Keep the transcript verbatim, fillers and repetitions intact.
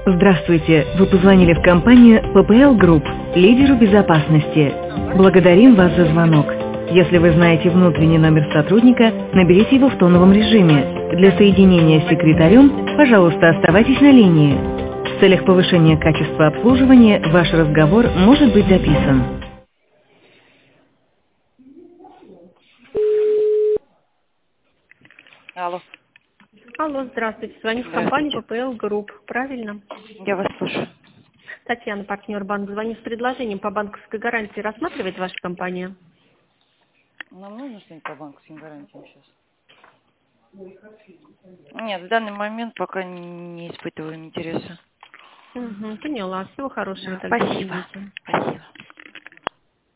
Здравствуйте, вы позвонили в компанию пэ пэ эл Group, лидеру безопасности. Благодарим вас за звонок. Если вы знаете внутренний номер сотрудника, наберите его в тоновом режиме. Для соединения с секретарем, пожалуйста, оставайтесь на линии. В целях повышения качества обслуживания ваш разговор может быть записан. Алло. Алло, здравствуйте. Звоню в компанию Здравствуйте. пэ пэ эл Group. Правильно? Я вас слушаю. Татьяна, партнер банка. Звоню с предложением по банковской гарантии. Рассматривает ваша компания? Нам нужно что-нибудь по банковским гарантиям сейчас? Нет, в данный момент пока не испытываем интереса. Угу, поняла. Всего хорошего Да, тогда. спасибо. Извините. Спасибо.